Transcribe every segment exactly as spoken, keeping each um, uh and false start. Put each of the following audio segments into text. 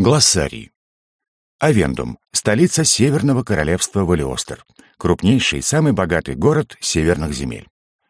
Глоссарий. Авендум – столица Северного королевства Валиостер, крупнейший и самый богатый город северных земель.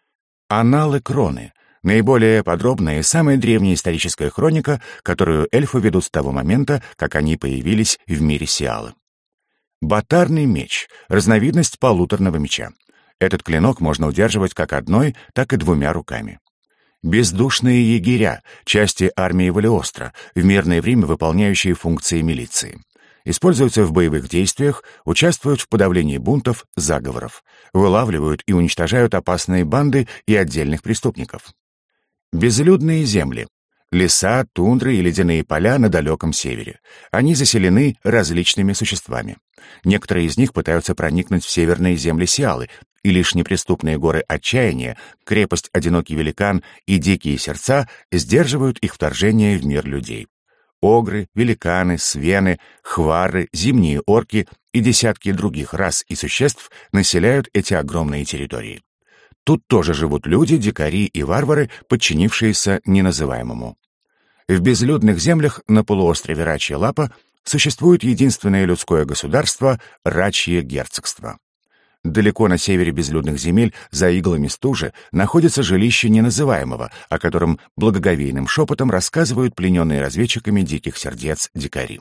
Анналы Кроны – наиболее подробная и самая древняя историческая хроника, которую эльфы ведут с того момента, как они появились в мире Сиалы. Батарный меч – разновидность полуторного меча. Этот клинок можно удерживать как одной, так и двумя руками. Бездушные егеря – части армии Валиостра, в мирное время выполняющие функции милиции. Используются в боевых действиях, участвуют в подавлении бунтов, заговоров, вылавливают и уничтожают опасные банды и отдельных преступников. Безлюдные земли – леса, тундры и ледяные поля на далеком севере. Они заселены различными существами. Некоторые из них пытаются проникнуть в северные земли Сиалы, и лишь неприступные горы Отчаяния, крепость Одинокий Великан и Дикие Сердца сдерживают их вторжение в мир людей. Огры, великаны, свены, хвары, зимние орки и десятки других рас и существ населяют эти огромные территории. Тут тоже живут люди, дикари и варвары, подчинившиеся неназываемому. В безлюдных землях на полуострове Рачья Лапа существует единственное людское государство — Рачье герцогство. Далеко на севере безлюдных земель, за иглами стужи, находится жилище неназываемого, о котором благоговейным шепотом рассказывают плененные разведчиками диких сердец дикари.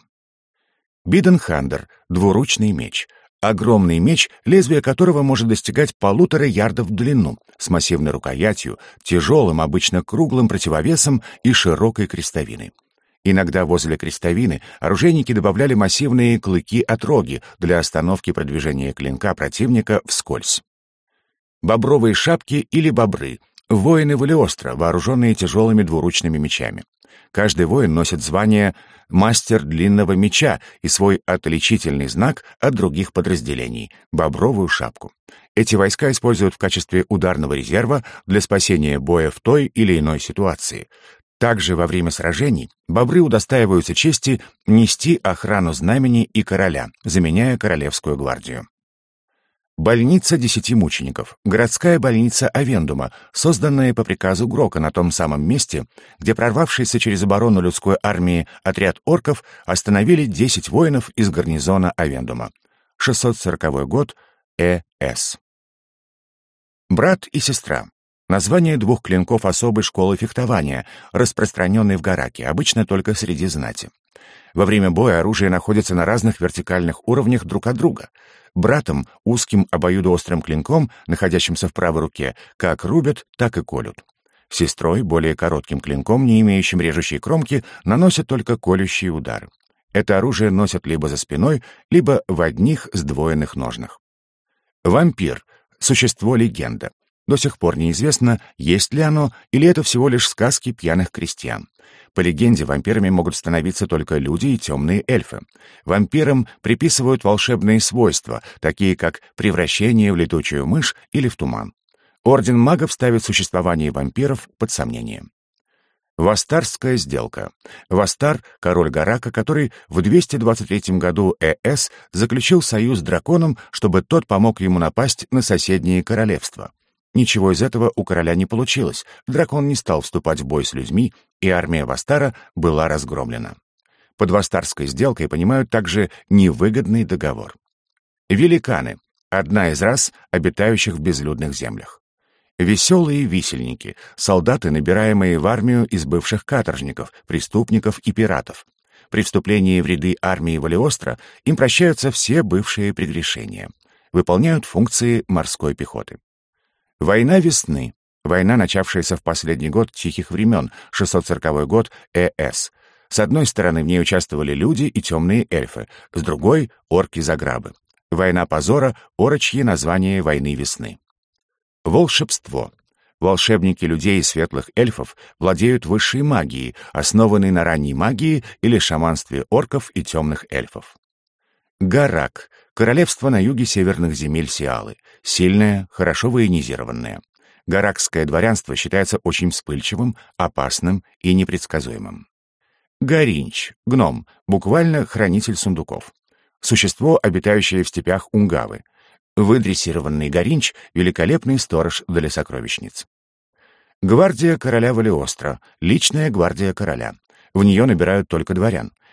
Биденхандер — двуручный меч. Огромный меч, лезвие которого может достигать полутора ярдов в длину, с массивной рукоятью, тяжелым, обычно круглым противовесом и широкой крестовиной. Иногда возле крестовины оружейники добавляли массивные клыки-отроги для остановки продвижения клинка противника вскользь. Бобровые шапки или бобры — воины Валиостра, вооруженные тяжелыми двуручными мечами. Каждый воин носит звание «мастер длинного меча» и свой отличительный знак от других подразделений — бобровую шапку. Эти войска используют в качестве ударного резерва для спасения боя в той или иной ситуации. Также во время сражений бобры удостаиваются чести нести охрану знамени и короля, заменяя королевскую гвардию. Больница десяти мучеников — городская больница Авендума, созданная по приказу Грока на том самом месте, где прорвавшийся через оборону людской армии отряд орков остановили десять воинов из гарнизона Авендума. шестьсот сороковой год Э С. Брат и сестра. Название двух клинков особой школы фехтования, распространенной в Гараке, обычно только среди знати. Во время боя оружие находится на разных вертикальных уровнях друг от друга. Братом — узким обоюдоострым клинком, находящимся в правой руке, как рубят, так и колют. Сестрой — более коротким клинком, не имеющим режущей кромки, наносят только колющие удары. Это оружие носят либо за спиной, либо в одних сдвоенных ножнах. Вампир — существо-легенда. До сих пор неизвестно, есть ли оно, или это всего лишь сказки пьяных крестьян. По легенде, вампирами могут становиться только люди и темные эльфы. Вампирам приписывают волшебные свойства, такие как превращение в летучую мышь или в туман. Орден магов ставит существование вампиров под сомнение. Вастарская сделка. Вастар — король Гарака, который в двести двадцать третьем году Э С заключил союз с драконом, чтобы тот помог ему напасть на соседние королевства. Ничего из этого у короля не получилось, дракон не стал вступать в бой с людьми, и армия Вастара была разгромлена. Под Вастарской сделкой понимают также невыгодный договор. Великаны — одна из рас, обитающих в безлюдных землях. Веселые висельники — солдаты, набираемые в армию из бывших каторжников, преступников и пиратов. При вступлении в ряды армии Валиостра им прощаются все бывшие прегрешения. Выполняют функции морской пехоты. Война весны. Война, начавшаяся в последний год тихих времен, шестьсот сороковой год Э С. С одной стороны, в ней участвовали люди и темные эльфы, с другой — орки-заграбы. Война позора — орочье название войны весны. Волшебство. Волшебники людей и светлых эльфов владеют высшей магией, основанной на ранней магии или шаманстве орков и темных эльфов. Гарак — королевство на юге северных земель Сиалы, сильное, хорошо военизированное. Гаракское дворянство считается очень вспыльчивым, опасным и непредсказуемым. Гаринч — гном, буквально хранитель сундуков. Существо, обитающее в степях Унгавы. Выдрессированный Гаринч — великолепный сторож для сокровищниц. Гвардия короля Валиостра — личная гвардия короля. В нее набирают только дворян.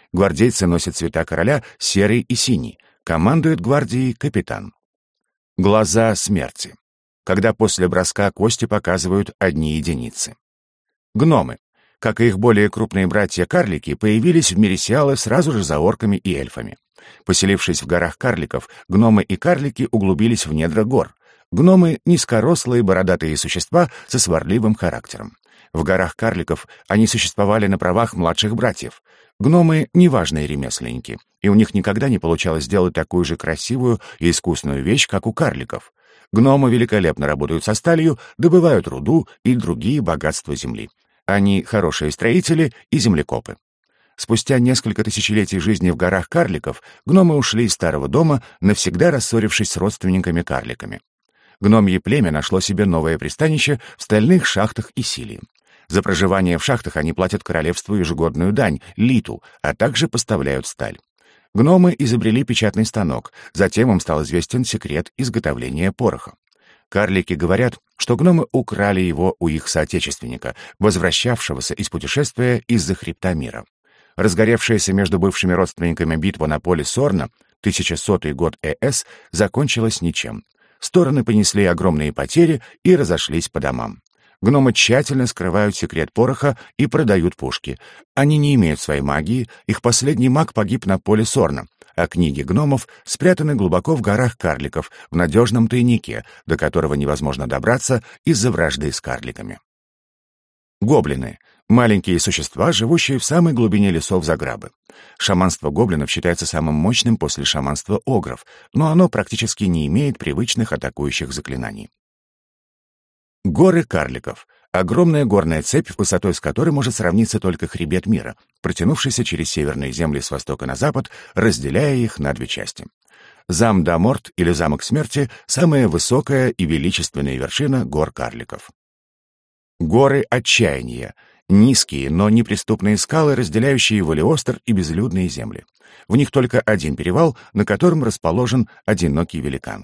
Гвардейцы носят цвета короля серый и синий. Командует гвардией капитан. Глаза смерти. Когда после броска кости показывают одни единицы. Гномы. Как и их более крупные братья-карлики, появились в мире Сиалы сразу же за орками и эльфами. Поселившись в горах карликов, гномы и карлики углубились в недра гор. Гномы — низкорослые бородатые существа со сварливым характером. В горах карликов они существовали на правах младших братьев. Гномы — неважные ремесленники, и у них никогда не получалось сделать такую же красивую и искусную вещь, как у карликов. Гномы великолепно работают со сталью, добывают руду и другие богатства земли. Они хорошие строители и землекопы. Спустя несколько тысячелетий жизни в горах карликов гномы ушли из старого дома, навсегда рассорившись с родственниками-карликами. Гномье племя нашло себе новое пристанище в стальных шахтах Исилии. За проживание в шахтах они платят королевству ежегодную дань, литу, а также поставляют сталь. Гномы изобрели печатный станок, затем им стал известен секрет изготовления пороха. Карлики говорят, что гномы украли его у их соотечественника, возвращавшегося из путешествия из-за хребта мира. Разгоревшаяся между бывшими родственниками битва на поле Сорна, тысяча сотый год Э С, закончилась ничем. Стороны понесли огромные потери и разошлись по домам. Гномы тщательно скрывают секрет пороха и продают пушки. Они не имеют своей магии, их последний маг погиб на поле Сорна, а книги гномов спрятаны глубоко в горах карликов, в надежном тайнике, до которого невозможно добраться из-за вражды с карликами. Гоблины — маленькие существа, живущие в самой глубине лесов Заграбы. Шаманство гоблинов считается самым мощным после шаманства огров, но оно практически не имеет привычных атакующих заклинаний. Горы карликов — огромная горная цепь, высотой с которой может сравниться только хребет мира, протянувшийся через северные земли с востока на запад, разделяя их на две части. Зам-да-Морт или Замок Смерти — самая высокая и величественная вершина гор карликов. Горы Отчаяния — низкие, но неприступные скалы, разделяющие Валиостер и безлюдные земли. В них только один перевал, на котором расположен одинокий великан.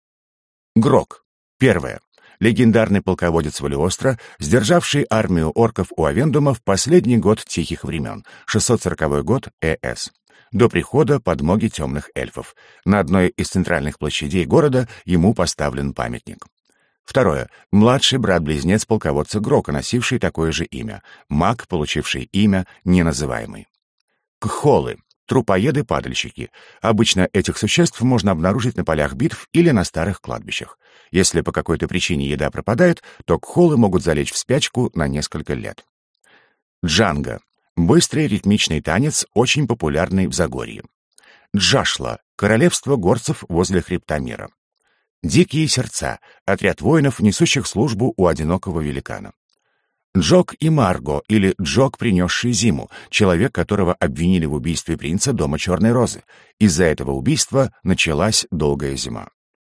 Грок. Первое. Легендарный полководец Валиостра, сдержавший армию орков у Авендума в последний год тихих времен, шестьсот сороковой год Э С, до прихода подмоги темных эльфов. На одной из центральных площадей города ему поставлен памятник. Второе. Младший брат-близнец полководца Грока, носивший такое же имя. Маг, получивший имя Неназываемый. Кхолы. Трупоеды-падальщики. Обычно этих существ можно обнаружить на полях битв или на старых кладбищах. Если по какой-то причине еда пропадает, то кхолы могут залечь в спячку на несколько лет. Джанга. Быстрый ритмичный танец, очень популярный в Загорье. Джашла. Королевство горцев возле хребта мира. Дикие сердца. Отряд воинов, несущих службу у одинокого великана. Джок и Марго, или Джок, принесший зиму, человек, которого обвинили в убийстве принца Дома Черной Розы. Из-за этого убийства началась долгая зима.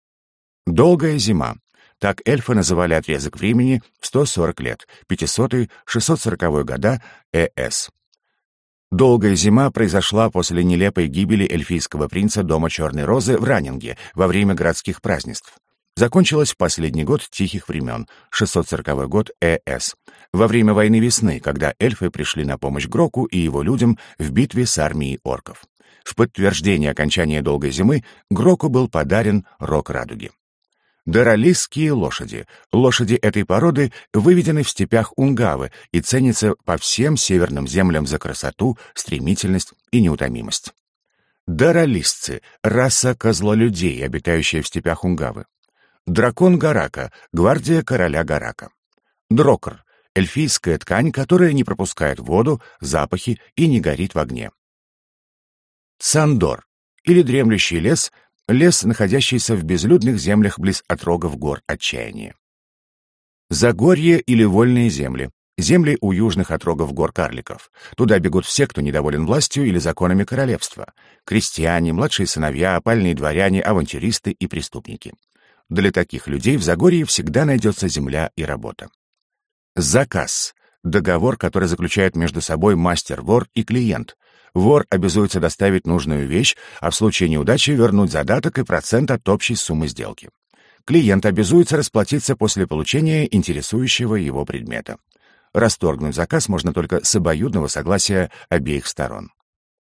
Долгая зима. Так эльфы называли отрезок времени в сто сорок лет, пятисотый — шестьсот сороковой года Э С. Долгая зима произошла после нелепой гибели эльфийского принца Дома Черной Розы в Раннинге во время городских празднеств. Закончилась в последний год тихих времен, шестьсот сороковой год Э С, во время войны весны, когда эльфы пришли на помощь Гроку и его людям в битве с армией орков. В подтверждение окончания долгой зимы Гроку был подарен рог радуги. Даралисские лошади. Лошади этой породы выведены в степях Унгавы и ценятся по всем северным землям за красоту, стремительность и неутомимость. Даралисцы — раса козлолюдей, обитающая в степях Унгавы. Дракон Гарака, гвардия короля Гарака. Дрокр — эльфийская ткань, которая не пропускает воду, запахи и не горит в огне. Цандор, или дремлющий лес, лес, находящийся в безлюдных землях близ отрогов гор Отчаяния. Загорье или вольные земли, земли у южных отрогов гор карликов. Туда бегут все, кто недоволен властью или законами королевства. Крестьяне, младшие сыновья, опальные дворяне, авантюристы и преступники. Для таких людей в Загорье всегда найдется земля и работа. Заказ — договор, который заключает между собой мастер-вор и клиент. Вор обязуется доставить нужную вещь, а в случае неудачи вернуть задаток и процент от общей суммы сделки. Клиент обязуется расплатиться после получения интересующего его предмета. Расторгнуть заказ можно только с обоюдного согласия обеих сторон.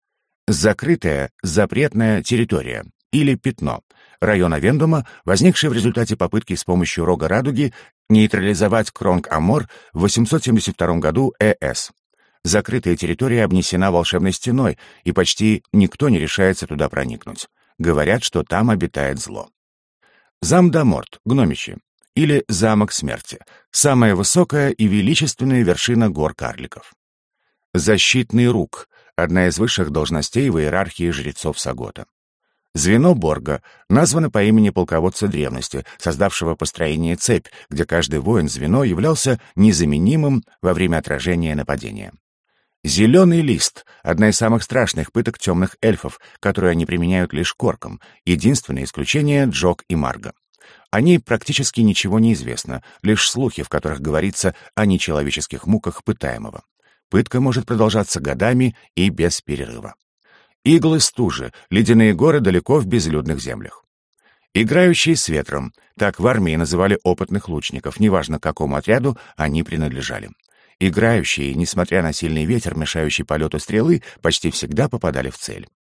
Закрытая, запретная территория или пятно. Район Авендума, возникший в результате попытки с помощью рога радуги нейтрализовать Кронг-Амор в восемьсот семьдесят втором году э эс. Закрытая территория обнесена волшебной стеной, и почти никто не решается туда проникнуть. Говорят, что там обитает зло. Замдаморт, Гномичи, или Замок Смерти, самая высокая и величественная вершина гор карликов. Защитный рук, одна из высших должностей в иерархии жрецов Сагота. Звено Борга названо по имени полководца древности, создавшего построение цепь, где каждый воин-звено являлся незаменимым во время отражения нападения. Зеленый лист — одна из самых страшных пыток темных эльфов, которую они применяют лишь к оркам. Единственное исключение — Джок и Марго. О ней практически ничего не известно, лишь слухи, в которых говорится о нечеловеческих муках пытаемого. Пытка может продолжаться годами и без перерыва. Иглы стужи, ледяные горы далеко в безлюдных землях. Играющие с ветром — так в армии называли опытных лучников, неважно к какому отряду они принадлежали. Играющие, несмотря на сильный ветер, мешающий полету стрелы, почти всегда попадали в цель.